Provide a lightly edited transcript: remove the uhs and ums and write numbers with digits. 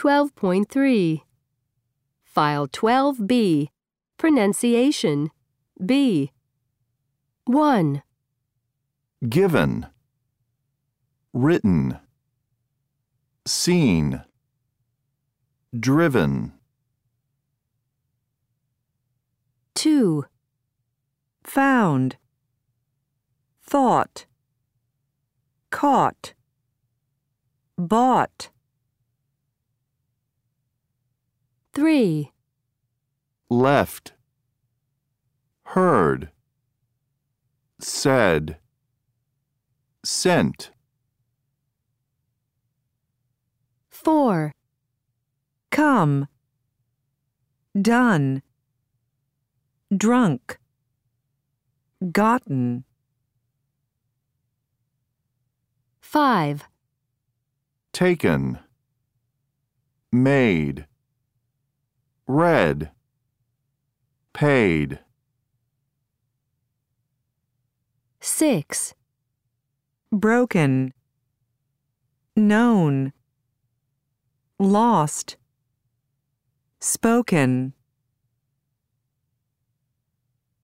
12.3. File 12B. Pronunciation. B. 1. Given, written, seen, driven. 2. Found, thought, caught, bought. 3. Left, heard, said, sent. 4. come, done, drunk, gotten. 5. Taken, made, read, paid. 6. broken, known, lost, spoken.